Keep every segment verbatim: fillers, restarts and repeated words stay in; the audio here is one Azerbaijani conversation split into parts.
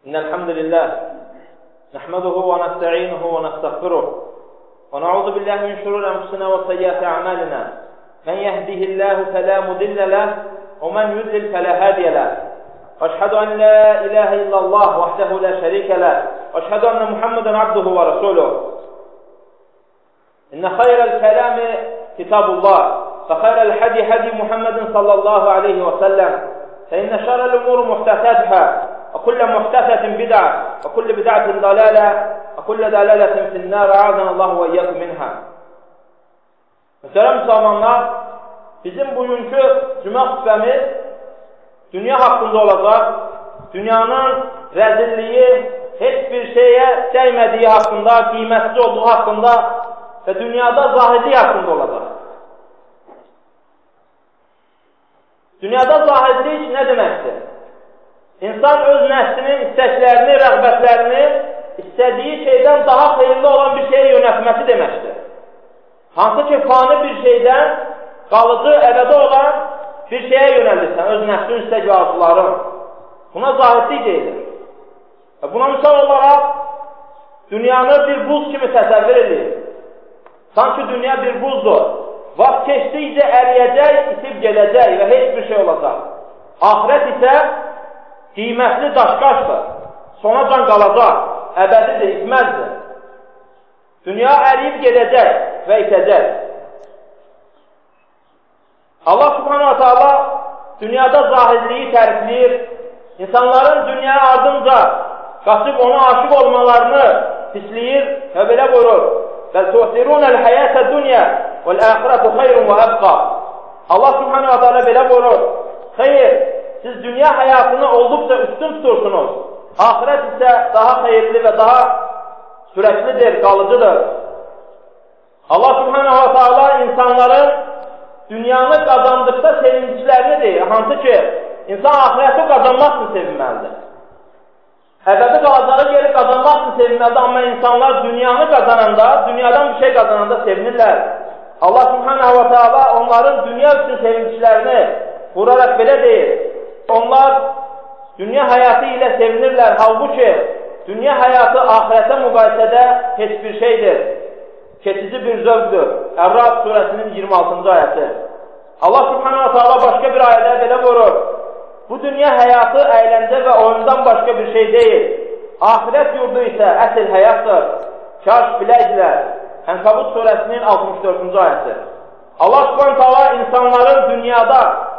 إن الحمد لله نحمده ونستعينه ونستغفره ونعوذ بالله من شرور أنفسنا وسيئات أعمالنا من يهده الله فلا مضل له ومن يضلل فلا هادي له وأشهد أن لا إله إلا الله وحده لا شريك له وأشهد أن محمدا عبده ورسوله إن خير الكلام كتاب الله فخير الحدي حدي محمد صلى الله عليه وسلم فإن شر الأمور محدثاتها وكل محدثة بدعة وكل بدعة ضلالة وكل ضلالة في النار أعاذنا الله وإياكم منها. Mühterem Müslümanlar, bizim bugünkü cümə xutbəmiz dünya haqqında olacaq. Dünyanın rəzilliyi, heç bir şeyə dəymədiyi haqqında, qiymətsiz olduğu haqqında və dünyada zahidlik haqqında olacaq. Dünyada zahidlik nə deməkdir? İnsan öz nəslinin istəklərini, rəğbətlərini istədiyi şeydən daha xeyirli olan bir şeyə yönətməsi deməkdir. Hansı ki, fani bir şeydən qalıcı, əbədi olan bir şeyə yönəlirsən, öz nəslin istək və arzuların. Buna zahidlik deyilir. Buna misal olaraq, dünyanı bir buz kimi təsəvvür edir. Sanki dünya bir buzdur. Vaxt keçdikcə əriyəcək, itib gələcək və heç bir şey olacaq. Ahirət isə qiymətli daşqaşdır, sonacan qalacaq, əbədidir, itməzdir. Dünya əriyib gedəcək və itəcək. Allah subhanahu wa ta'ala dünyada zahidliyi tərifləyir, insanların dünyaya ardınca qaçıb ona aşıq olmalarını pisləyir və belə buyurur. Bəl tu'sirunəl həyətə dünya vəl-əxirətü xeyrun və əbqa. Allah subhanahu wa ta'ala belə buyurur. Xeyr, siz dünya həyatını olduqca üstün tutursunuz. Ahirət isə daha xeyirli və daha sürəklidir, qalıcıdır. Allah subhanahu wa ta'ala insanların dünyanı qazandıqda sevinclərini deyir. Hansı ki, insan ahirəti qazanmaq üçün sevinməlidir. Əbədi qalacağı yeri qazanmaq üçün sevinməlidir, amma insanlar dünyanı qazananda, dünyadan bir şey qazananda sevinirlər. Allah subhanahu wa ta'ala onların dünya üçün sevinclərini vuraraq belə deyir. Onlar dünya həyatı ilə sevinirlər, halbuki dünya həyatı ahirətə müqayisədə heç bir şeydir. Keçici bir zövqdür. Ər-Ra'd surəsinin iyirmi altıncı ayəsi. Allah subhanahu wa ta'ala başqa bir ayədə belə buyurur. Bu dünya həyatı əyləncə və oyundan başqa bir şey deyil. Ahirət yurdu isə əsl həyatdır. Kaş biləclər. Ənkabut surəsinin altmış dördüncü ayəsi. Allah subhanahu wa ta'ala insanların dünyada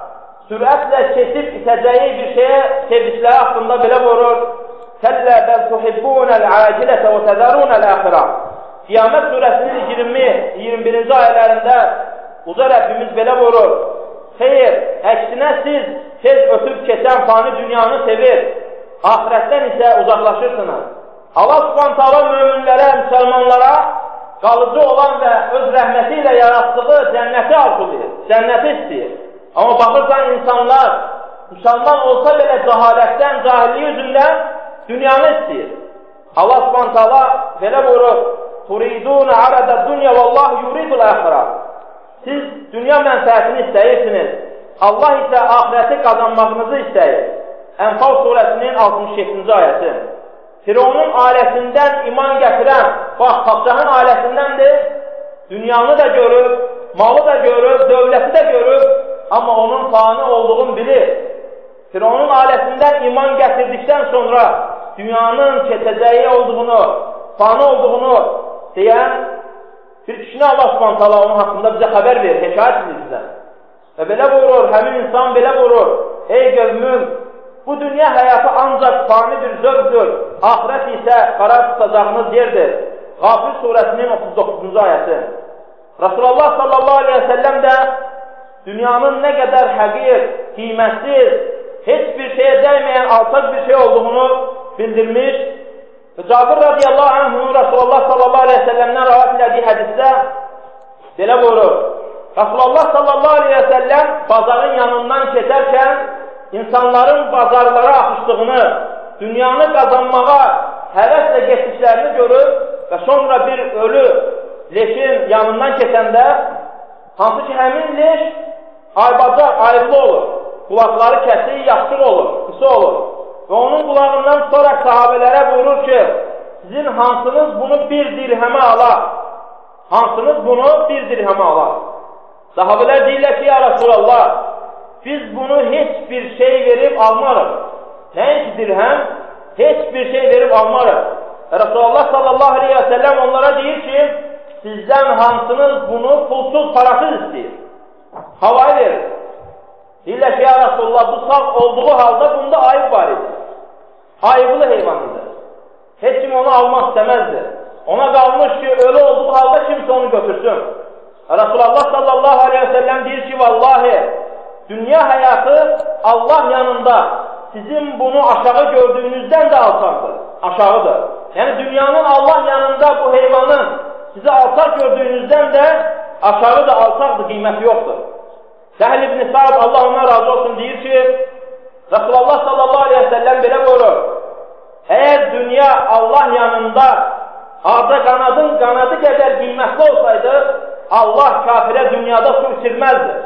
sürətlə keçib itəcəyi bir şeyə sevinçləri haqqında belə buyurur. Kəllə bəl tuhibbunəl acilətə və təzərunəl əxirə. Qiyamət surəsinin iyirmi iyirmi birinci ayələrində uca Rəbbimiz belə buyurur. Xeyr, əksinə siz tez ötüb keçən fani dünyanı sevir, ahirətdən isə uzaqlaşırsınız. Allah subhanahu ta'ala möminlərə, müsəlmanlara qalıcı olan və öz rəhməti ilə yaratdığı cənnəti arzulayır, cənnəti istəyir. Amma baxırsan insanlar, müsəlman olsa belə cəhalətdən, cahilliyi üzündən dünyanı istəyir. Allah subhanahu ta'ala belə buyurur, Turidun arada dünya vallahu yuridul əxirə. Siz dünya mənfəətini istəyirsiniz. Allah isə ahirəti qazanmağınızı istəyir. Ənfal surəsinin altmış yeddinci ayəsi. Firavunun ailəsindən iman gətirən, bax, Padşahın ailəsindəndir, dünyanı da görüb, malı da görüb, dövləti də görüb, amma onun fani olduğunu bilir. Firavunun ailəsindən iman gətirdikdən sonra dünyanın keçəcəyi olduğunu, fani olduğunu deyən bir kişini Allah subhanahu ta'ala onun haqqında bizə xəbər verir, hekayət edir bizə. Və belə buyurur, həmin insan belə buyurur, ey qövmüm, bu dünya həyatı ancaq fani bir zövqdür, ahirət isə qarar tutacağınız yerdir. Qafir surəsinin otuz doqquzuncu ayəsi. Rasulullah sallallahu aleyhi ve sellem də dünyanın nə qədər həqir, qiymətsiz, heç bir şeyə dəyməyən alçaq bir şey olduğunu bildirmiş. Və Cabir radiyallahu anh'ın Rasulullah sallallahu aleyhi ve sellemdən rəvat elədiyi hədisdə belə buyurur. Rasulullah sallallahu aleyhi ve sellem bazarın yanından keçərkən insanların bazarlara axışdığını, dünyanı qazanmağa həvəslə getdiklərini görür və sonra bir ölü leşin yanından keçəndə hansı ki həmin leş aybacaq, ayrılı olur, qulaqları kəsik, yaşıq olur, qısa olur. və onun qulağından tutaraq sahabələrə buyurur ki, sizin hansınız bunu bir dirhəmə alar? Hansınız bunu bir dirhəmə alar? Sahabələr deyirlər ki, ya Rasulallah, biz bunu heç bir şey verib almarıq. Nəinki dirhəm, heç bir şey verib almarıq. Resulullah sallallahu aleyhi ve sellem onlara deyir ki, sizdən hansınız bunu pulsuz, parasız istəyir? Havayı verir. Deyirlər ki, ya Resulullah, bu sağ olduğu halda bunda ayıb var idi. Ayıblı heyvanıdır. Heç kim onu almaq istəməzdi. Ona qalmış ki, ölü olduğu halda kimsə onu götürsün. Resulullah sallallahu aleyhi ve sellem deyir ki, vallahi, dünya həyatı Allah yanında sizin bunu aşağı gördüyünüzdən də alçaqdır. Aşağıdır. Yəni, dünyanın Allah yanında bu heyvanın sizi alçaq gördüyünüzdən də aşağı da alçaqdır, qiyməti yoxdur. Səhl ibn Sa'd, Allah ona razı olsun, deyir ki, Resulullah sallallahu aleyhi ve sellem belə buyurur, əgər dünya Allah yanında ağda qanadın qanadı qədər qiymətli olsaydı, Allah kafirə dünyada su içirməzdi.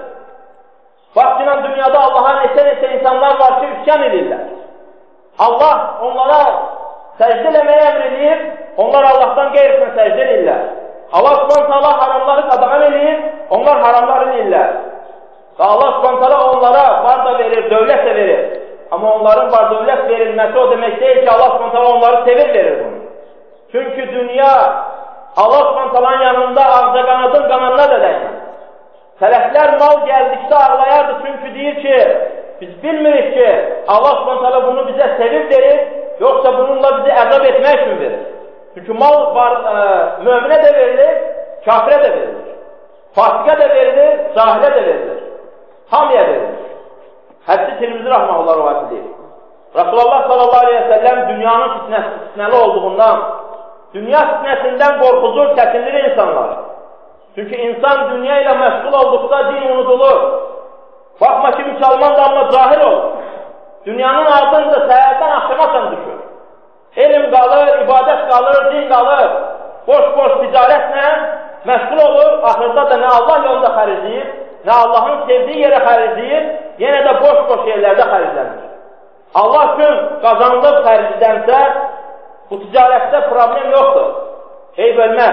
Bax, dünyada Allaha neçə-neçə insanlar var ki, üsyan edirlər. Allah onlara səcdə eləməyə əmr edir, onlar Allahdan qeyrisinə səcdə edirlər. Allah subhanahu ta'ala haramları qadağan edir, onlar haramları edirlər. Və Allah subhanahu ta'ala onlara var da verir, dövlət də verir. Amma onların var dövlət verilməsi o demək deyil ki, Allah subhanahu ta'ala onları sevir verir bunu. Çünki dünya Allah subhanahu ta'alanın yanında ağca qanadın qanadına da dəyməz. Sələflər mal gəldikdə ağlayardı, çünki deyir ki, biz bilmirik ki, Allah subhanahu ta'ala bunu bizə sevib verir, yoxsa bununla bizi əzab etmək üçün verir. Çünki mal var, ə, möminə də verilir, kafirə də verilir. Fasiqə də verilir, cahilə də verilir. Hamıya verilir. Hədsi Tirmizi rahmanullah rivayət edir. Resulullah sallallahu aleyhi ve sellem dünyanın fitnəsi, fitnəli olduğundan, dünya fitnəsindən qorxuzur, çəkindirir insanlar. Çünki insan dünya ilə məşğul olduqda din unudulur. Baxma ki, müsəlman da amma cahil olur. Dünyanın ardınca səhərdən axşamasan düşür. Elm qalır, ibadət qalır, din qalır. Boş-boş ticarətlə məşğul olur, axırda da nə Allah yolunda xərcləyir, nə Allahın sevdiyi yerə xərcləyir, yenə də boş-boş yerlərdə xərclənir. Allah üçün qazanılıb xərclədənsə, bu ticarətdə problem yoxdur, eyb ölməz.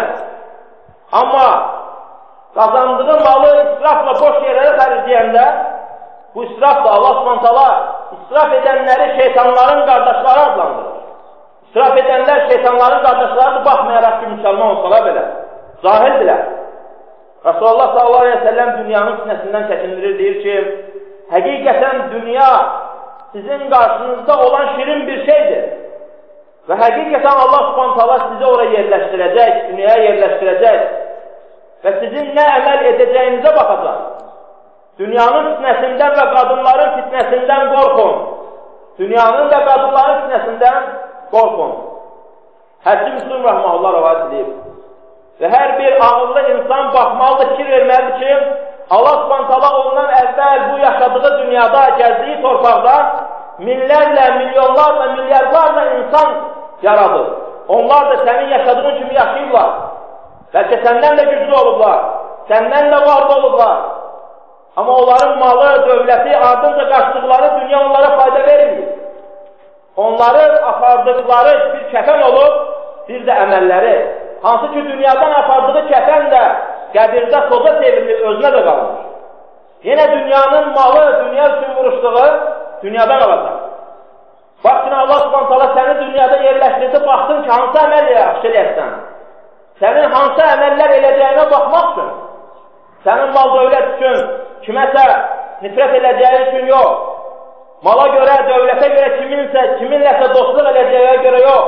Amma qazandığı malı israfla boş yerlərə xərcləyəndə, bu israf da Allah subhanahu ta'ala israf edənləri şeytanların qardaşları adlandırır. İsraf edənlər şeytanların qardaşlarıdır, baxmayaraq ki, müsəlman olsalar belə, zahildirlər. Resulullah sallallahu aleyhi ve sellem dünyanın sinəsindən çəkindirir, deyir ki, həqiqətən dünya sizin qarşınızda olan şirin bir şeydir. Və həqiqətən Allah subhanahu ta'ala sizi oraya yerləşdirəcək, dünyaya yerləşdirəcək və sizin nə əməl edəcəyinizə baxacaq. Dünyanın fitnəsindən və qadınların fitnəsindən qorxun. Dünyanın və qadınların fitnəsindən qorxun. Həcci Müslüm Rəhməlullah rəvayət edib. Və hər bir ağıllı insan baxmalıdır, fikir verməlidir ki, Allah subhanahu ta'ala ondan əvvəl bu yaşadığı dünyada, gəzdiyi torpaqda minlərlə, milyonlarla, milyarlarla insan yaradır. Onlar da sənin yaşadığın kimi yaşayırlar. Bəlkə səndən də güclü olublar, səndən də varlı olublar. Amma onların malı, dövləti, ardınca qaçdıqları dünya onlara fayda vermir. Onların apardıqları bir kəfən olub, bir də əməlləri. Hansı ki, dünyadan apardığı kəfən də qəbirdə toza çevrilir, özünə də qalmış. Yenə dünyanın malı, dünya üçün vuruşduğu dünyadan alacaq. Bax ki, Allah subhanahu ta'ala səni dünyada yerləşdirdi, baxdın ki, hansı əməl yaxşı eləyəsən? Sənin hansı əməllər eləyəcəyinə baxmaq üçün, sənin mal dövlət üçün, kiməsə nifrət eləyəcəyi üçün yox, mala görə, dövlətə görə, kiminsə, kiminləsə dostluq eləyəcəyə görə yox.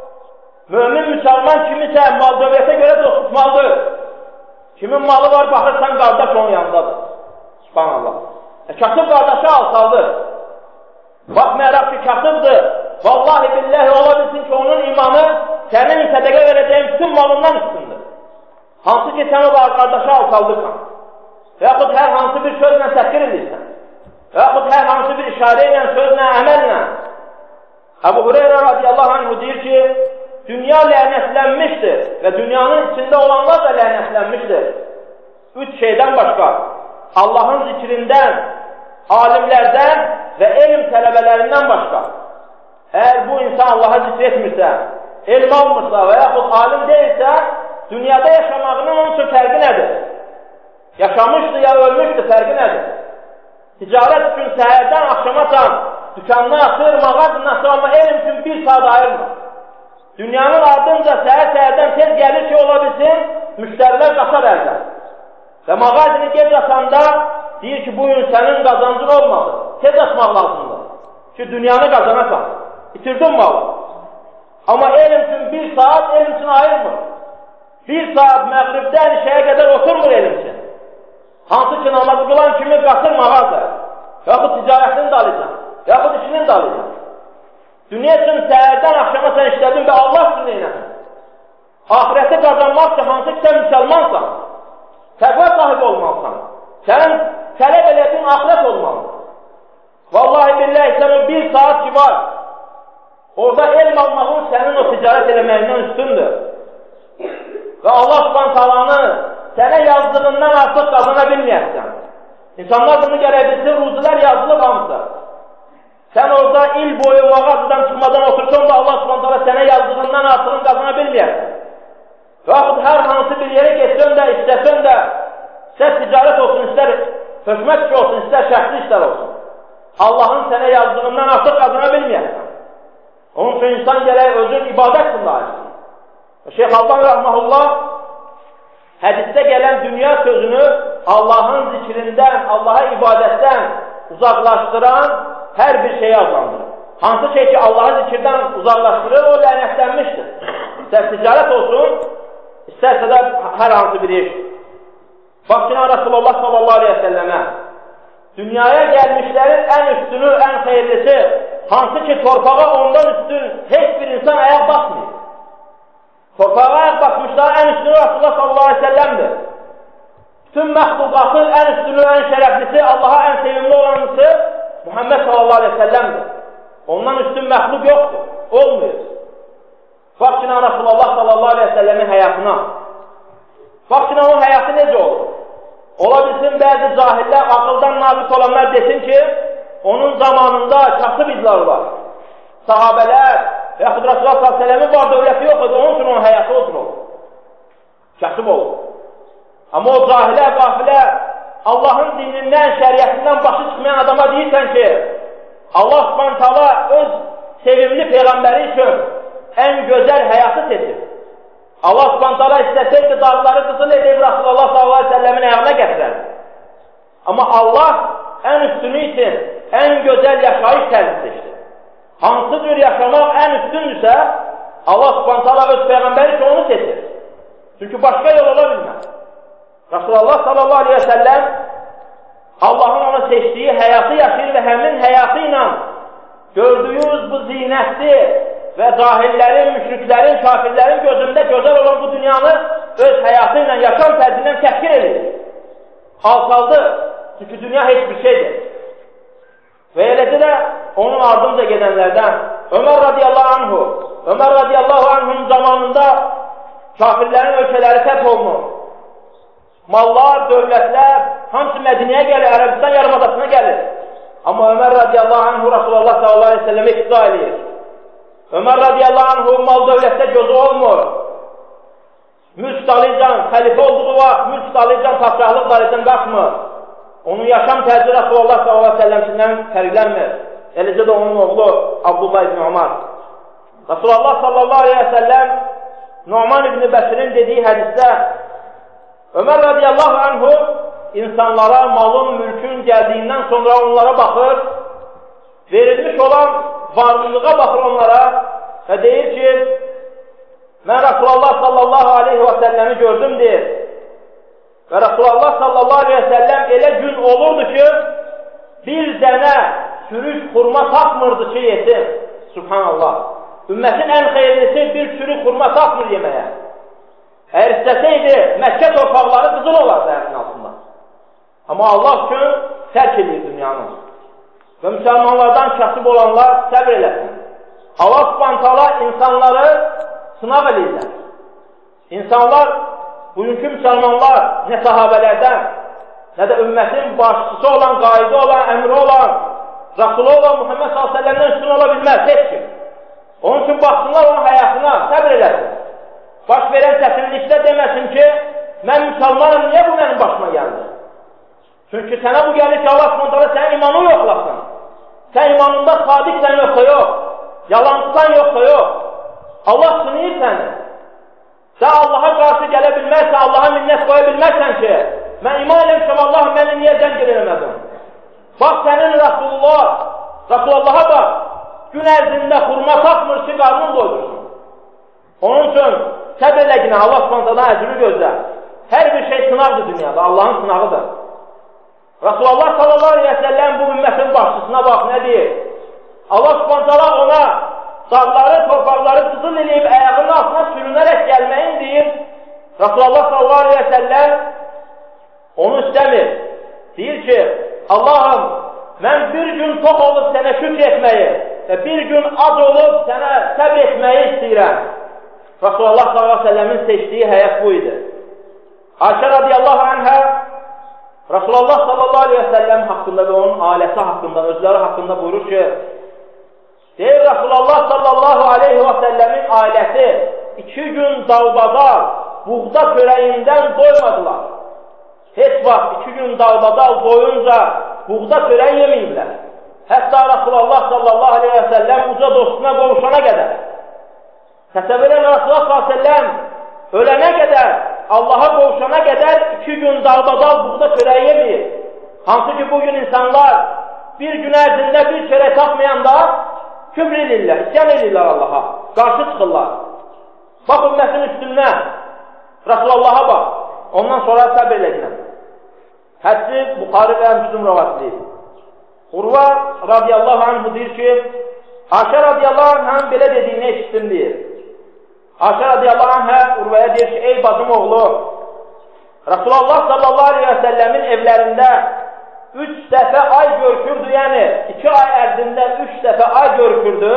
Mömin, müsəlman kimisə mal dövlətə görə dost tutmalıdır. Kimin malı var, baxırsan, qardaş onun yanındadır. Subhanallah. E, kasıb qardaşı alçaldır. Baxmayaraq ki, kasıbdır. Vallahi billahi ola bilsin ki, onun imanı sənin sədəqə verəcəyin bütün malından üstündür. Hansı ki, sən o qardaşı alçaldırsan. Və yaxud hər hansı bir sözlə təhqir edirsən. Və yaxud hər hansı bir işarə ilə, sözlə, əməllə. Əbu Hüreyrə radiyallahu anh deyir ki, dünya lənətlənmişdir və dünyanın içində olanlar da lənətlənmişdir. Üç şeydən başqa, Allahın zikrindən, alimlərdən və elm tələbələrindən başqa. Əgər bu insan Allaha zikr etmirsə, elm almırsa və yaxud alim deyilsə, dünyada yaşamağının onun üçün fərqi nədir? Yaşamışdı ya ölmüşdü, fərqi nədir? Ticarət üçün səhərdən axşamacan dükanını açır, mağazından sonra, amma elm üçün bir saat ayırmır. Dünyanın ardınca səhər-səhərdən tez gəlir ki, ola bilsin, müştərilər qaçar əldən. Və mağazini gec açanda deyir ki, bu gün sənin qazancın olmadı, tez açmaq lazımdır ki, dünyanı qazanasan, itirdin malı. Amma elm üçün bir saat elm üçün ayırmır. Bir saat məğribdən işəyə qədər oturmur elm üçün. Hansı ki, namazı qılan kimi qatır mağazaya, yaxud ticarətini də alacaq, yaxud işini də alacaq. Dünya üçün səhərdən axşama sən işlədin və Allah üçün neynəsin? Ahirəti qazanmaq üçün hansı ki, sən müsəlmansan, təqva sahibi olmalısan, sənin tələb elədiyin ahirət olmalıdır. Vallahi billahi, sən o bir saat ki var, orada elm almağın sənin o ticarət eləməyindən üstündür. Və Allah subhanahu ta'alanı sənə yazdığından artıq qazana bilməyərsən. İnsanlar bunu gərək bilsin, ruzilər yazılıb hamısı. Sən orada il boyu mağazadan çıxmadan otursan da Allah subhanahu ta'ala sənə yazdığından artıqını qazana bilməyərsən. Və yaxud hər hansı bir yere geçsən də, istəsən də, istər ticarət olsun, istər hökumət işi olsun, istər şəxsi işlər olsun. Allahın sənə yazdığından artıq qazana bilməyərsən. Onun üçün insan gərək özün ibadət qılına açsın. Şeyx Alban Rəhməhullah hədisdə gələn dünya sözünü Allahın zikrindən, Allaha ibadətdən uzaqlaşdıran hər bir şeyi adlandırır. Hansı şey ki Allahı zikirdən uzaqlaşdırır, o lənətlənmişdir. İstər ticarət olsun, istərsə də hər hansı bir iş. Baksana Resulullah sallallahu aleyhi ve sellemə dünyaya gəlmişlərin ən üstünü, ən xeyirlisi, hansı ki torpağa ondan üstün heç bir insan ayaq basmıyor. Torpağa ayaq basmışlar, ən üstünü Resulullah sallallahu aleyhi ve sellemdir. Bütün məxluqatın ən üstünü, ən şərəflisi, Allaha ən sevimli olanısı Muhammed sallallahu aleyhi ve sellemdir. Ondan üstün məxluq yoxdur, olmuyor. Baksana Resulullah sallallahu aleyhi ve sellemin həyatına. Baksana o həyatı necə olur? Ola bilsin, bəzi cahillər, akıldan nazik olanlar desin ki, onun zamanında kasıb izlər var. Sahabələr və yaxud Resulullah sallallahu aleyhi ve sellemin var dövləti yox idi, onun üçün onun həyatı odur olur. Kasıb olur. Amma o cahilə, qafilə, Allahın dinindən, şəriyyətindən başı çıxmayan adama deyirsən ki, Allah subhanahu ta'ala öz sevimli peyğəmbəri üçün ən gözəl həyatı seçir. Allah subhanahu ta'ala istəsəydi dağları qızıl edib Resulullah sallallahu aleyhi ve sellemin ayağına gətirər. Amma Allah ən üstünü için ən gözəl yaşayış tərzi seçdi. Hansı cür yaşamaq ən üstündürsə, Allah subhanahu ta'ala öz peyğəmbəri üçün onu seçir. Çünki başqa yol ola bilməz. Resulullah sallallahu aleyhi ve sellem Allah'ın ona seçtiği həyatı yaşayır və həmin həyatı ilə gördüyünüz bu zinətli və cahillərin, müşriklərin, kafirlərin gözündə gözəl olan bu dünyanı öz həyatı ilə, yaşam tərzindən təhkir edir. Alçaldı. Çünki dünya heç bir şeydir. Və eləcə də onun ardınca gedənlərdən Ömər radiyallahu anhu, Ömər radiyallahu anhunun zamanında kafirlərin ölkələri fəth olunur. Mallar, dövlətlər, hamısı Mədiniyə gəlir, Ərəbistan yarımadasına gəlir. Amma Ömər radiyallahu anhu Rasulullah sallallahu aleyhi ve sellemə iqtida edir. Ömər radiyallahu anhu mal dövlətdə gözü olmur. Mülk dalıcan, xəlifə olduğu vaxt, mülk dalıcan, padşahlıq dalıcan qalxmır. Onun yaşam tərzi Rasulullah sallallahu aleyhi ve sellemsindən fərqlənmir. Eləcə də onun oğlu Abdullah ibn Umar. Rasulullah sallallahu aleyhi ve sellem Numan ibn Bəsirin dediyi hədisdə Ömər radiyallahu anhu insanlara malın, mülkün gəldiyindən sonra onlara baxır, verilmiş olan varlılığa baxır onlara və deyir ki, mən Resulullah sallallahu aleyhi ve sellemi gördüm deyir. Və Resulullah sallallahu aleyhi ve sellem elə gün olurdu ki, bir dənə sürük xurma tapmırdı ki, yesin. Subhanallah. Ümmətin ən xeyirlisi bir sürük xurma tapmır yeməyə. Əgər istəsəydi, Məkkə torpaqları qızıl olardı ərin altında. Amma Allah üçün tərk edir dünyanı. Və müsəlmanlardan kasıb olanlar səbr eləsin. Allah subhanahu ta'ala insanları sınaq edirlər. İnsanlar, bugünkü müsəlmanlar nə sahabələrdən, nə də ümmətin başçısı olan, qaidi olan, əmri olan, Rasulü olan Muhammed sallallahu aleyhi ve sellem'dən üstün ola bilməz, heç kim. Onun üçün baxsınlar onun həyatına, səbr eləsin. Baş verən çətinlikdə deməsin ki, mən müsəlmanım, niyə bu mənim başıma gəldi? Çünki sənə bu gəlir ki, Allah s.ə. sənin imanını yoxlasın. Sən imanında sadiqsən yoxsa yox, yalancısan yoxsa yox. Allah sınıyır səni. Sən Allaha qarşı gələ bilmərsən, Allaha minnət qoya bilmərsən ki, mən iman eləmişəm, Allah məni niyə zəngil eləmədim? Bax, sənin Rasulullah, Rasulullaha bax, gün ərzində xurma tapmır ki, qarnın doydursun. Onun üçün səbr eləginə Allah s.ə. əcrü gözlə. Hər bir şey sınavdır dünyada, Allahın sınavıdır. Rasulullah sallallahu aleyhi ve sellem bu ümmətin başçısına bax, nə deyir? Allah s.ə. ona dağları, torpaqları qızıl eləyib, əyağının altına sürünərək gəlməyin deyir. Rasulullah sallallahu aleyhi ve sellem onu istəmir. Deyir ki, Allahım, mən bir gün tox olub sənə şükr etməyi və bir gün ac olub sənə səbr etməyi istəyirəm. Rasulullah sallallahu aleyhi ve sellemin seçdiyi həyat bu idi. Ayşə radiyallahu anhə Rasulullah sallallahu aleyhi ve sellem haqqında və onun ailəsi haqqında, özləri haqqında buyurur ki, deyir Rasulullah sallallahu aleyhi ve sellemin ailəsi iki gün dalbadal buğda çörəyindən doymadılar. Heç vaxt iki gün dalbadal doyunca buğda çörəyi yeməyiblər. Hətta Rasulullah sallallahu aleyhi ve sellem uca dostuna qovuşana qədər. Təsəvvür edin, Rasulullah sallallahu aleyhi ve sellem ölənə qədər, Allaha qovuşana qədər iki gün dalbadal buğda çörəyi yeməyir. Hansı ki, bugün insanlar bir gün ərzində bir çörək tapmayanda küfr edirlər, isyan edirlər Allaha, qarşı çıxırlar. Bax, ümmətin üstünə, Rasulullah'a bax, ondan sonra səbr edilən. Hədsi Buxari və Müslüm rəvatliyir. Urva radiyallahu anhu deyir ki, Ayşə radiyallahu anh'ın belə dediyini eşitdim deyir. Ayşə radiyallahu anhə Urvaya deyir ki, ey bacım oğlu, Rasulullah sallallahu aleyhi ve sellemin evlərində üç dəfə ay görkürdü, yəni iki ay ərzində üç dəfə ay görkürdü,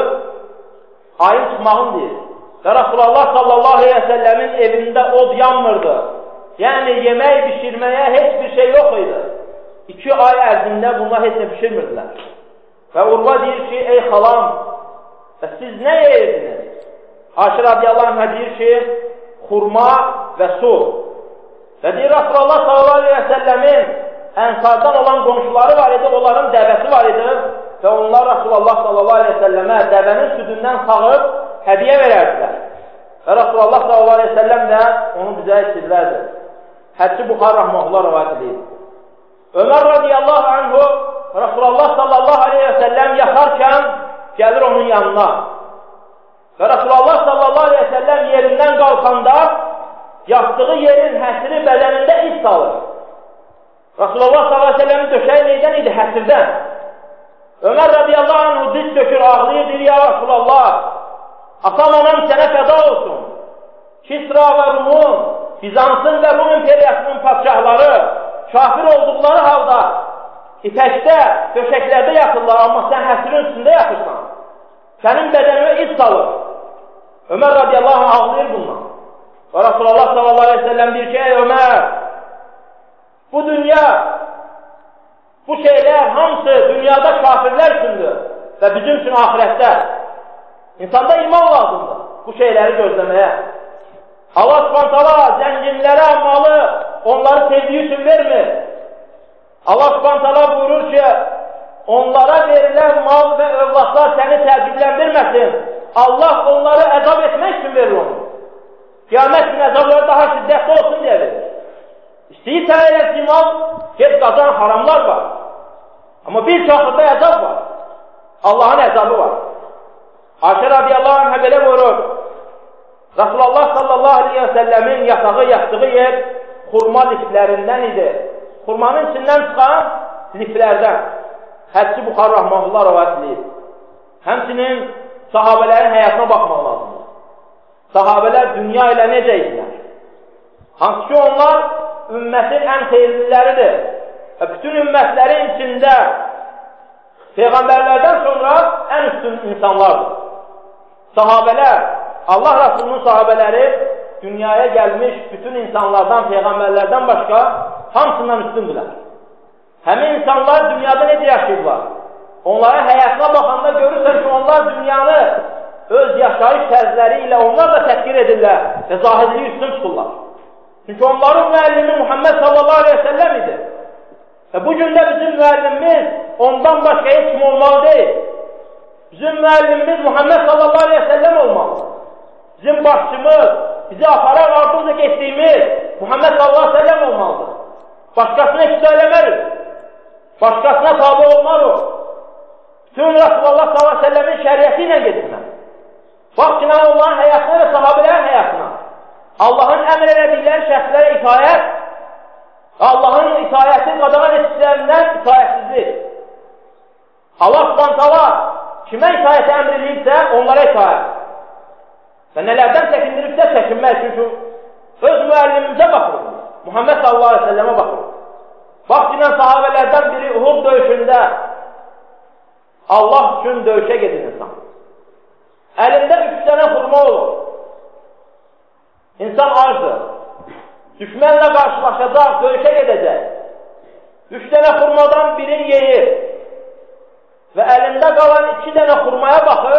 ayın çıxmağın deyir. Və Rasulullah sallallahu aleyhi ve sellemin evində od yanmırdı. Yəni yemək pişirməyə heç bir şey yox idi. İki ay ərzində bunlar heç nə pişirmirdilər. Və Urva deyir ki, ey xalam, siz nə yeyirdiniz? Ayşə radiyallahu anhə deyir ki, xurma və su. Və deyir, Rasulullah sallallahu aleyhi ve sellemin ənsardan olan qonşuları var idi, onların dəvəsi var idi və onlar Rasulullah sallallahu aleyhi ve sellemə dəvənin südündən sağıb hədiyə verərdilər. Və Rasulullah sallallahu aleyhi ve sellem də onu bizə içirlərdi. Hədsi Buxar Rahmanullah rəvayət edir. Ömər radiyallahu anhu Rasulullah sallallahu aleyhi ve sellem yatarkən gəlir onun yanına. Və Rasulullah sallallahu aleyhi ve sellem yerindən qalxanda yatdığı yerin həsiri bədənində iz salır. Rasulullah sallallahu aleyhi ve sellemin döşəyi neydən idi? Həsirdən. Ömər radiyallahu anhu diz çökür, ağlayır, deyir, ya Rasulullah, atam anam sənə fəda olsun. Kisra və Rumun, Bizansın və Rum imperiyasının padşahları kafir olduqları halda ipəkdə, döşəklərdə yatırlar, amma sən həsirin üstündə yatırsan. Sənin bədənine iz salır. Ömər radiyallahu anh ağlayır bundan. Və Rasulullah sallallahu aleyhi ve sellem deyir ki, ey Ömər, bu dünya, bu şeylər hamısı dünyada kafirlər üçündür və bizim üçün ahirətdə. İnsanda iman lazımdır bu şeyləri gözləməyə. Allah subhanahu zənginlərə malı onları sevdiyi üçün vermir. Allah subhanahu buyurur ki, onlara verilən mal və övladlar səni təəccübləndirməsin. Allah onları əzab etmək üçün verir onu. Qiyamət gün əzabları daha şiddətli olsun deyə verir. İstəyirsən eləsi mal, get qazan, haramlar var. Amma bir çoxluqda əzab var. Allahın əzabı var. Ayşə radiyallahu anhə belə buyurur. Rasulullah sallallahu aleyhi ve sellemin yatağı, yatdığı yer xurma liflərindən idi. Xurmanın içindən çıxan liflərdən. Hədsi Buxar Rahmanullah rəvayət edir. Həmçinin sahabələrin həyatına baxmaq lazımdır. Sahabələr dünya ilə necə idilər? Hansı ki onlar ümmətin ən xeyirliləridir. Və bütün ümmətlərin içində Peyğəmbərlərdən sonra ən üstün insanlardır. Sahabələr, Allah Rasulunun sahabələri dünyaya gəlmiş bütün insanlardan, Peyğəmbərlərdən başqa hamısından üstündülər. Həmin insanlar dünyada necə yaşayırlar? Onların həyatına baxanda görürsən ki, onlar dünyanı öz yaşayış tərzləri ilə onlar da təhqir edirlər və zahidliyi üstün tuturlar. Çünki onların müəllimi Muhammed sallallahu aleyhi ve sellem idi. Və bugün də bizim müəllimimiz ondan başqa heç kim olmalı deyil. Bizim müəllimimiz Muhammed sallallahu aleyhi ve sellem olmalı. Bizim başçımız, bizi aparar ardınca geçtiğimiz Muhammed sallallahu aleyhi ve sellem olmalıdır. Başqasına iqtidə eləmərik. Başqasına tabi olmarıq. Bütün Resulullah sallallahu aleyhi ve sellemin şəriəti ilə gedirmək. Bax ki, onların həyatına və sahabələrin həyatına. Allahın əmr elədikləri şəxslərə itayət və Allahın itayəti qadağan etdiklərindən itayətsizlik. Allah subhanahu kimə itayəti əmr edilibsə, onlara itayət. Və nələrdən çəkindiribsə, çəkinmək. Çünki öz müəllimimizə baxırıq. Muhammed sallallahu aleyhi ve sellemə baxırıq. Bax ki, sahabələrdən biri Uhud döyüşündə Allah üçün döyüşə gedir insan. Əlində üç dənə xurma olur. İnsan acdır. Düşmənlə qarşılaşacaq, döyüşə gedəcək. Üç dənə xurmadan birini yeyir. Və əlində qalan iki dənə xurmaya baxır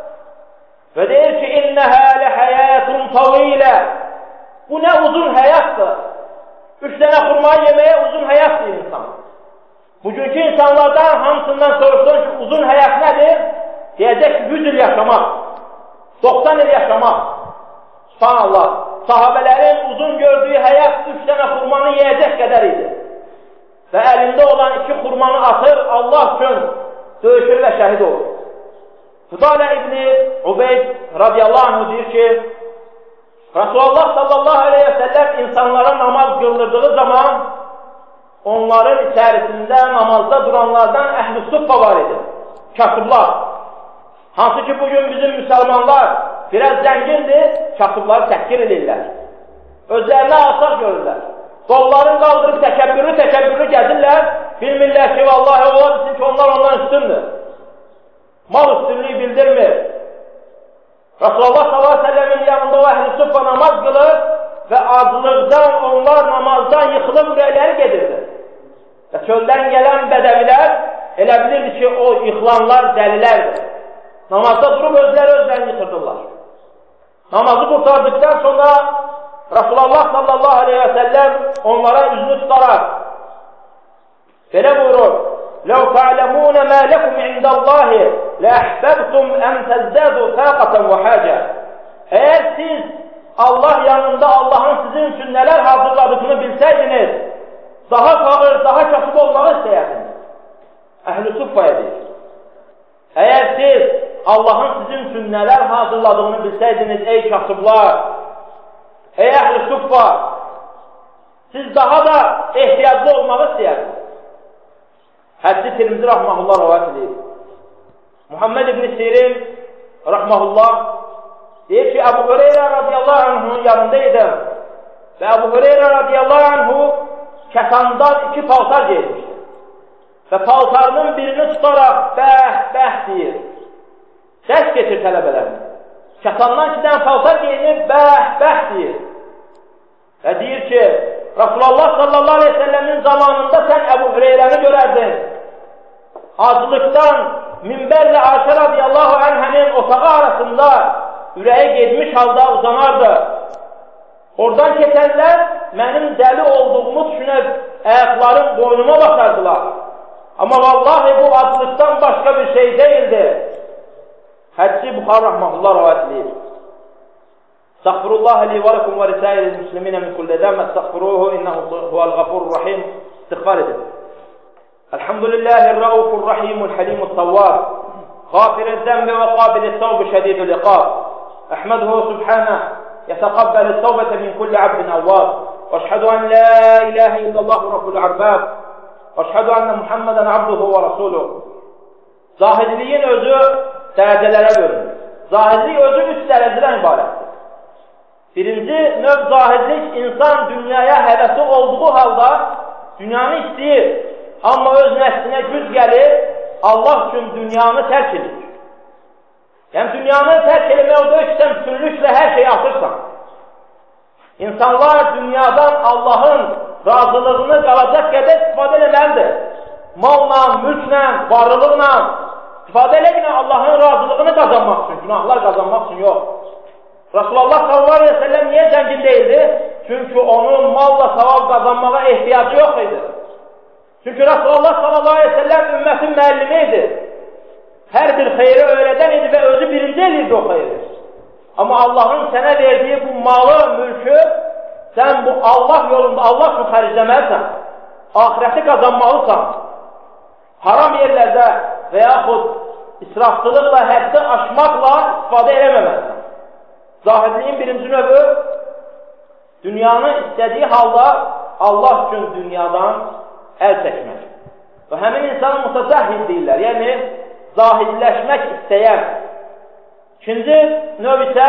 və deyir ki, İnnəhə ləhəyətun tavilə. Bu nə uzun həyatdır. Üç dənə xurmayı yeməyə uzun həyat deyir insan. Bugünkü insanlardan hamısından soruşduğun ki, uzun həyat nədir? Deyəcək ki, yüz il yaşamaq, doxsan il yaşamaq. Subhanallah, sahabələrin uzun gördüyü həyat üç dənə xurmanı yiyəcək qədər idi. Və əlində olan iki xurmanı atır, Allah üçün döyüşür və şəhid olur. Fudalə İbni Ubeyd radiyallahu anh deyir ki, Resulullah sallallahu aleyhi ve sellem insanlara namaz qıldırdığı zaman onların içərisində namazda duranlardan əhl-i suffa var idi. Kasıblar. Hansı ki, bugün bizim müsəlmanlar biraz zəngindir, kasıbları təhqir edirlər. Özlərinə alsaq görürlər. Qollarını qaldırıb təkəbbürlü təkəbbürlü gəzirlər. Bilmirlər ki, vallahi ola bilsin ki, onlar ondan üstündür. Mal üstünlüyü bildirmir. Resulullah sallallahu aleyhi ve sellemin yanında o əhl-i suffa namaz qılır və acılıqdan onlar namazdan yıxılıb ürəkləri gedirdi. Və çöldən gələn bədəvilər elə bilirdi ki, o yıxılanlar dəlilərdir. Namazda durub özləri özlərini yıxırdılar. Namazı qurtardıktan sonra Resulullah sallallahu aleyhi ve sellem onlara üzünü tutaraq belə buyurur: لَوْ تَعْلَمُونَ مَا لَكُمْ عِنْدَ اللّٰهِ لَأَحْبَبْتُمْ أَنْ تَزْدَادُوا فَاقَةً وَحَاجَةً. Eğer siz Allah yanında Allah'ın sizin için neler hazırladığını bilseydiniz, daha fağır, daha kasıb olmağı istəyərdiniz. Əhl-i Suffaya deyir. Eğer siz Allah'ın sizin için neler hazırladığını bilseydiniz ey kasıblar, ey Əhl-i Suffa, siz daha da ehtiyatlı olmağı istəyərdiniz. Həddi Tirmizi rahmahullah rəvat edir. Muhammed ibn Sirin rahmahullah deyir ki, Əbu Hüreyrə radiyallahu anh'un yanındaydım və Əbu Hüreyrə radiyallahu anh'u kəsandan iki paltar geymişdi. Və paltarının birini tutaraq bəh, bəh deyir. Dərs getir tələbələrini. Kəsandan iki dənə paltar geyinib bəh, bəh deyir. Və deyir ki, Resulullah sallallahu aleyhi ve sellemin zamanında sən Əbu Hüreyrəni görərdin. Acılıqdan minbərlə Ayşə radiyallahu anhənin otağı arasında ürəyi gedmiş halda uzanardı. Oradan keçənlər mənim dəli olduğumu düşünüb ayaqlarım boynuma basardılar. Amma vallahi bu acılıqdan başqa bir şey deyildi. Hədisi Buxari rahmahullah rəvat edir. Estağfirullah li və lakum və risailil muslimin min kulli zəm, estağfiruhu innehu huvel gafurur rahim. İstiğfar edin. Elhamdülillahir-raufur rahimul halimut tawwab. Gafirez zembi ve qabilit tawb şedidul iqab. Ahmeduhu subhanahu yetekabbelus tawbete min kulli abdin awwab. Ve eşhedü en la ilahe illallah rabbul arbab. Ve eşhedü enne Muhammeden abduhu ve rasuluhu. Zahidliyin özü dərəcələrə bölünür. Zahidlik özü üç dərəcədən ibarətdir. Birinci növ zahidlik, insan dünyaya həvəsi olduğu halda dünyanı istəyir, amma öz nəslinə güc gəlir, Allah üçün dünyanı tərk edir. Yəni dünyanı tərk eləmək o da üçün bütünlüklə hər şeyi atırsan. İnsanlar dünyadan Allahın razılığını qalacaq qədər istifadə eləməlidir. Malla, mülklə, varlıqla, İstifadə elə Allahın razılığını qazanmaq üçün, günahlar qazanmaq üçün yox. Rasulullah sallallahu aleyhi ve sellem niyə zəngin deyildi? Çünki onun malla savab qazanmağa ehtiyacı yox idi. Çünki Rasulullah sallallahu aleyhi ve sellem ümmətin müəllimi idi. Hər bir xeyri öyrədən idi və özü birinci edirdi o xeyri. Amma Allahın sənə verdiyi bu malı, mülkü sən bu Allah yolunda Allah üçün xərcləməlisən. Ahirəti qazanmalısan. Haram yerlərdə və yaxud israfçılıqla, həddi aşmaqla istifadə eləməməlisən. Zahidliyin birinci növü, dünyanı istədiyi halda Allah üçün dünyadan əl çəkmək. Və həmin insanı mutazahid deyirlər, yəni zahidləşmək istəyər. İkinci növ isə,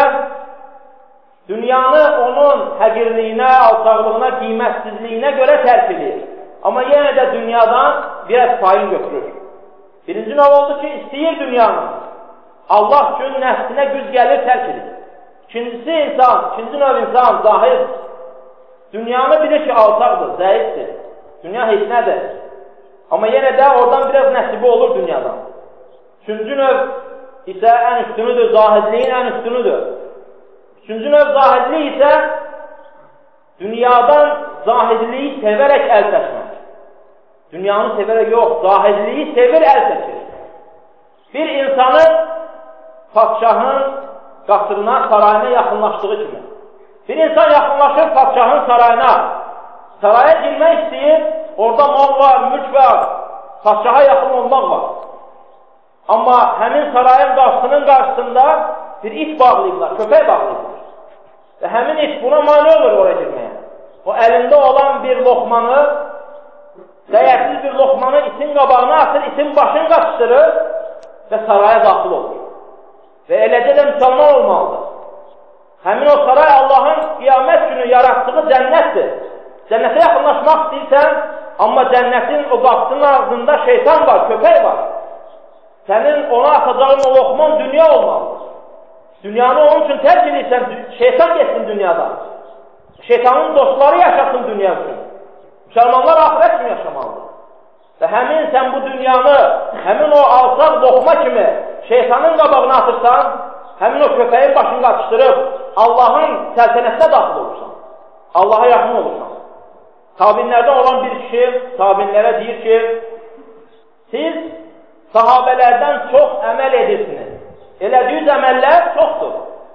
dünyanı onun həqirliyinə, alçaqlığına, qiymətsizliyinə görə tərk edir. Amma yenə də dünyadan biraz payın götürür. Birinci növ oldu ki, istəyir dünyanı. Allah üçün nəfsinə güc gəlir, tərk edir. İkincisi insan, ikinci növ insan, zahid. Dünyanı bilir ki, alçaqdır, zəifdir. Dünya heç nədir. Amma yenə də oradan biraz nəsibi olur dünyadan. Üçüncü növ isə ən üstünüdür, zahidliyin ən üstünüdür. Üçüncü növ zahidlik isə dünyadan zahidliyi sevərək əl çəkmək. Dünyanı sevərək yox, zahidliyi sevir, əl çəkir. Bir insanın padşahın qasrına, sarayına yaxınlaşdığı kimi. Bir insan yaxınlaşır padşahın sarayına. Saraya girmək istəyir, orada mal var, mülk var, padşaha yaxın olmaq var. Amma həmin sarayın qapısının qarşısında bir it bağlayıblar, köpək bağlayıblar. Və həmin it buna mane olur oraya girməyə. O əlində olan bir loxmanı, dəyərsiz bir loxmanı itin qabağına atır, itin başını qaçışdırır və saraya daxil olur. Və eləcə də müsəlman olmalıdır. Həmin o saray Allahın qiyamət günü yaratdığı cənnətdir. Cənnətə yaxınlaşmaq istəyirsən, amma cənnətin o qapısının ağzında şeytan var, köpək var. Sənin ona atacağın o loxman dünya olmalıdır. Dünyanı onun üçün tərk edirsən, şeytan geçsin dünyadan. Şeytanın dostları yaşasın dünya üçün. Müsəlmanlar ahirət üçün yaşamalıdır. Və həmin sən bu dünyanı, həmin o alçaq loxma kimi şeytanın qabağına atırsan, həmin o köpəyin başını qaçışdırıb Allahın səltənətinə daxil olursan. Allaha yaxın olursan. Tabinlərdən olan bir kişi tabinlərə deyir ki, siz sahabələrdən çox əməl edirsiniz. Elədiyiniz əməllər çoxdur.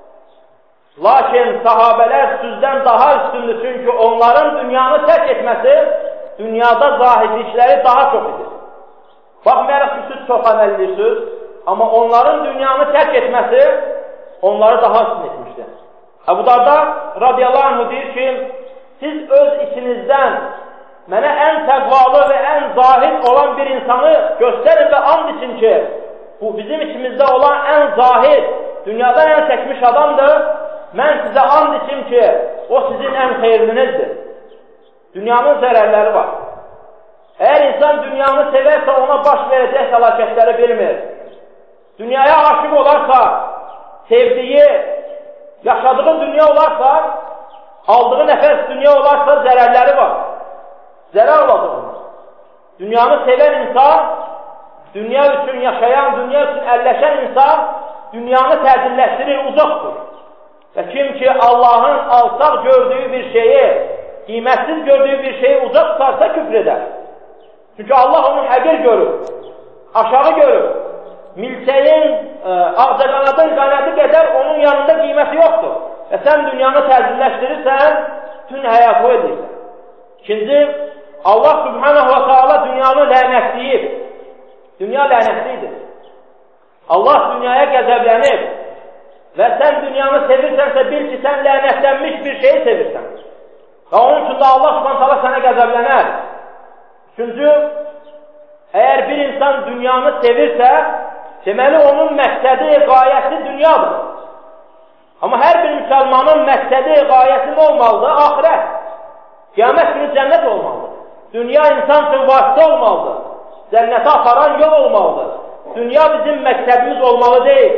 Lakin sahabələr sizdən daha üstündür, çünki onların dünyanı tərk etməsi dünyada zahidlikləri daha çox edir. Baxmayaraq ki, siz çox əməl edirsiniz, amma onların dünyanı tərk etməsi onları daha üstün etmişdir. Əbu Darda radiyallahu anh deyir ki, siz öz içinizdən mənə ən təqvalı və ən zahid olan bir insanı göstərin və and için ki, bu bizim içimizdə olan ən zahid, dünyadan ən çəkmiş adamdır. Mən sizə and için ki, o sizin ən xeyirlinizdir. Dünyanın zərərləri var. Əgər insan dünyanı sevərsə, ona baş verəcək fəlakətləri bilmir. Dünyaya aşıq olarsa, sevdiyi, yaşadığı dünya olarsa, aldığı nəfəs dünya olarsa zərərləri var. Zərər olacaq ona. Dünyanı sevən insan, dünya üçün yaşayan, dünya üçün əlləşən insan, dünyanı təzimləşdirir, uzaqdır. Və kim ki, Allahın alçaq gördüyü bir şeyi, qiymətsiz gördüyü bir şeyi uzaq tutarsa küfr edər. Çünki Allah onu həqir görür, aşağı görür. Milçəyin, e, ağcaqanadın qanadı qədər onun yanında qiyməti yoxdur. Və sən dünyanı təzimləşdirirsən, bütün həyatı edirsən. İkinci, Allah subhanahu wa ta'ala dünyanı lənətləyib. Dünya lənətlidir. Allah dünyaya qəzəblənib. Və sən dünyanı sevirsənsə, bil ki, sən lənətlənmiş bir şeyi sevirsən. Və onun üçün də Allah subhanahu wa ta'ala sənə qəzəblənər. Üçüncü, əgər bir insan dünyanı sevirsə, deməli onun məqsədi, qayəsi dünyadır. Amma hər bir müsəlmanın məqsədi, qayəsi nə olmalıdır? Ahirət. Qiyamət günü cənnət olmalıdır. Dünya insan üçün vasitə olmalıdır. Cənnətə aparan yol olmalıdır. Dünya bizim məqsədimiz olmalı deyil.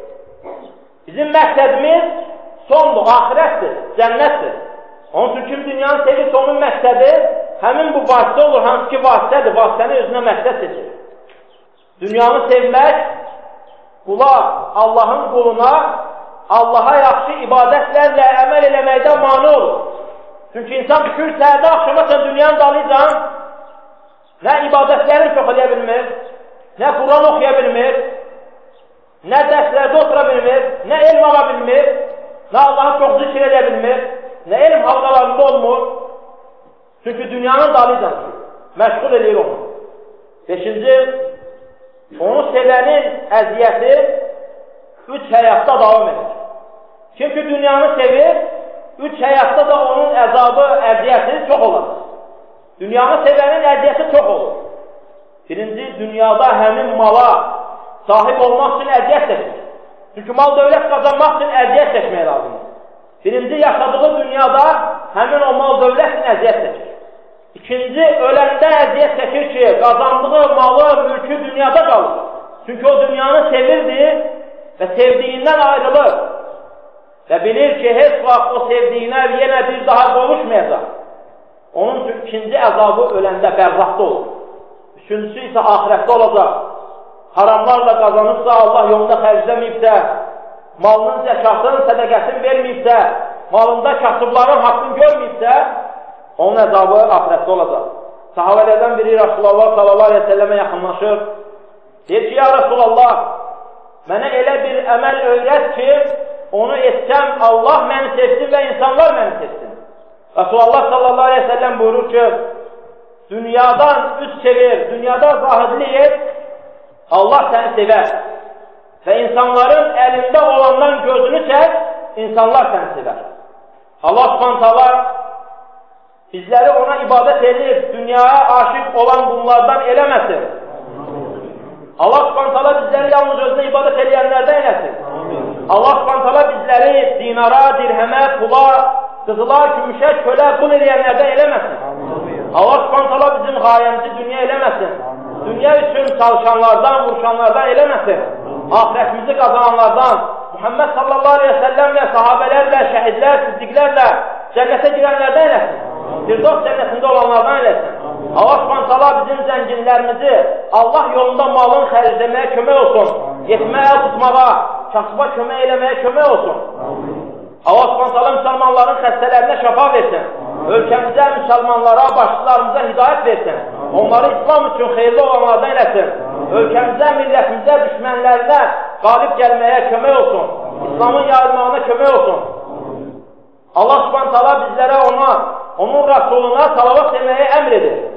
Bizim məqsədimiz sondur, ahirətdir, cənnətdir. Onun üçün kim dünyanı sevirsə, onun məqsədi həmin bu vasitə olur, hansı ki vasitədir, vasitəni özünə məqsəd seçir. Dünyanı sevmək qula, Allahın quluna Allaha yaxşı ibadətlərlə əməl eləməkdən mani olur. Çünki insan düşür, səhərdə axşama sən dünyanın dalıcan, nə ibadətlərini çox eləyə bilmir, nə Quran oxuya bilmir, nə dərslərdə otura bilmir, nə elm ala bilmir, nə Allahı çox zikr eləyə bilmir, nə elm halqalarında olmur. Çünki dünyanın dalıcan məşğul edir onu. Beşinci, onu sevənin əziyyəti üç həyatda davam edir. Kim ki dünyanı sevir, üç həyatda da onun əzabı, əziyyəti çox olur. Dünyanı sevənin əziyyəti çox olur. Birinci, dünyada həmin mala sahib olmaq üçün əziyyət çəkir. Çünki mal dövlət qazanmaq üçün əziyyət çəkmək lazımdır. Birinci, yaşadığı dünyada həmin o mal dövlət üçün əziyyət çəkir. İkinci, öləndə əziyyət çəkir ki, qazandığı malı, mülkü dünyada qalır. Çünki o dünyanı sevirdi və sevdiyindən ayrılır. Və bilir ki, heç vaxt o sevdiyinə yenə bir daha qovuşmayacaq. Onun üçün ikinci əzabı öləndə bərzaqda olur. Üçüncüsü isə ahirətdə olacaq. Haramlarla qazanıbsa, Allah yolunda xərcləməyibsə, malının zəkatını, sədəqəsini verməyibsə, malında kasıbların haqqını görməyibsə, onun əzabı ahirətdə olacaq. Sahabələrdən biri Rasulullah sallallahu aleyhi ve sellemə yaxınlaşır. Deyir ki, ya Rasulullah, mənə elə bir əməl öyrət ki, onu etsəm, Allah məni sevsin və insanlar məni sevsin. Rasulullah sallallahu aleyhi ve sellem buyurur ki, dünyadan üç çevir, dünyada zahidlik et, Allah səni sevər. Və insanların əlində olandan gözünü çək, insanlar səni sevər. Allah subhanahu ta'ala bizləri ona ibadət edib, dünyaya aşıq olan bunlardan eləməsin. Allah subhanahu ta'ala bizləri yalnız özünə ibadət edənlərdən eləsin. Allah subhanahu ta'ala bizləri dinara, dirhəmə, pula, qızıla, gümüşə, kölə, qul eləyənlərdən eləməsin. Allah subhanahu ta'ala bizim qayəmizi dünya eləməsin. Dünya üçün çalışanlardan, vuruşanlardan eləməsin. Ahirətimizi qazananlardan, Muhammed sallallahu aleyhi ve sellem və sahabələrlə, şəhidlər, siddiqlərlə cənnətə girənlərdən eləsin. Firdos cənnətində olanlardan eləsin. Allah subhanahu ta'ala bizim zənginlərimizi Allah yolunda malın xərcləməyə kömək olsun. Yetməyə, tutmağa, kasıba kömək eləməyə kömək olsun. Allah subhanahu ta'ala müsəlmanların xəstələrinə şəfa versin. Ölkəmizə, müsəlmanlara, başçılarımıza hidayət versin. Onları İslam üçün xeyirli olanlardan eləsin. Ölkəmizə, millətimizə, düşmənlərinə qalib gəlməyə kömək olsun. İslamın yayılmağına kömək olsun. Allah subhanahu ta'ala bizlərə ona, onun Rasuluna salavat deməyə əmr edir.